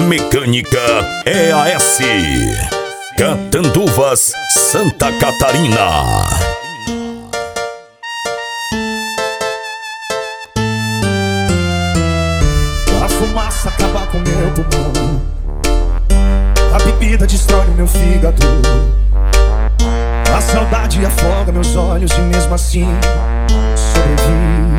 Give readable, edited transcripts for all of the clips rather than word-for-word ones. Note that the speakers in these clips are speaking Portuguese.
Mecânica EAS, Catanduvas, Santa Catarina. A fumaça acaba com meu pulmão, a bebida destrói meu fígado, a saudade afoga meus olhos e mesmo assim sobrevivo.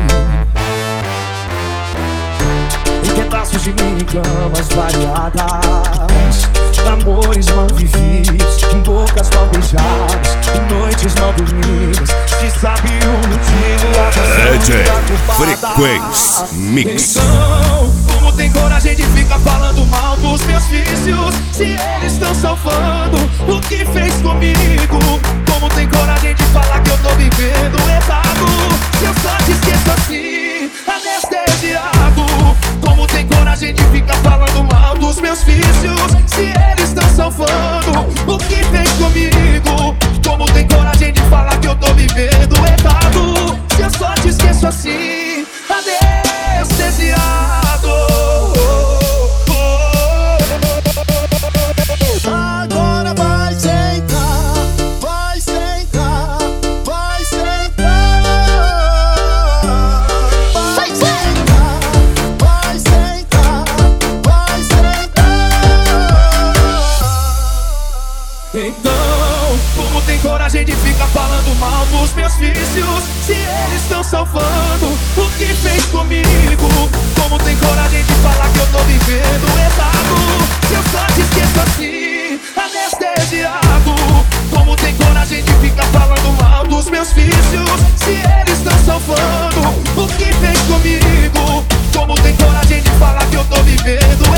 Em pedaços de mim em camas variadas, amores mal vividos, em bocas mal beijadas, em noites mal dormidas, se sabe o motivo. DJ Frequência Mix. Então, como tem coragem de ficar falando mal dos meus vícios, se eles estão salvando o que fez comigo? Como tem coragem de falar que eu tô vivendo errado, se eu só te esqueço assim, anestesiado? Como tem coragem de ficar falando mal dos meus vícios, se eles estão salvando o que fez comigo? Como tem coragem de falar que eu tô vivendo errado, se eu só te esqueço assim, anestesiado? Agora vai sentar, vai sentar, vai sentar, vai sentar, vai sentar, vai sentar. Então, como tem coragem de ficar falando mal dos meus vícios, se eles estão salvando o que fez comigo? Como tem coragem de falar que eu tô vivendo errado, se eu só te esqueço assim, anestesiado? Como tem coragem de ficar falando mal dos meus vícios, se eles estão salvando o que fez comigo? Como tem coragem de falar que eu tô vivendo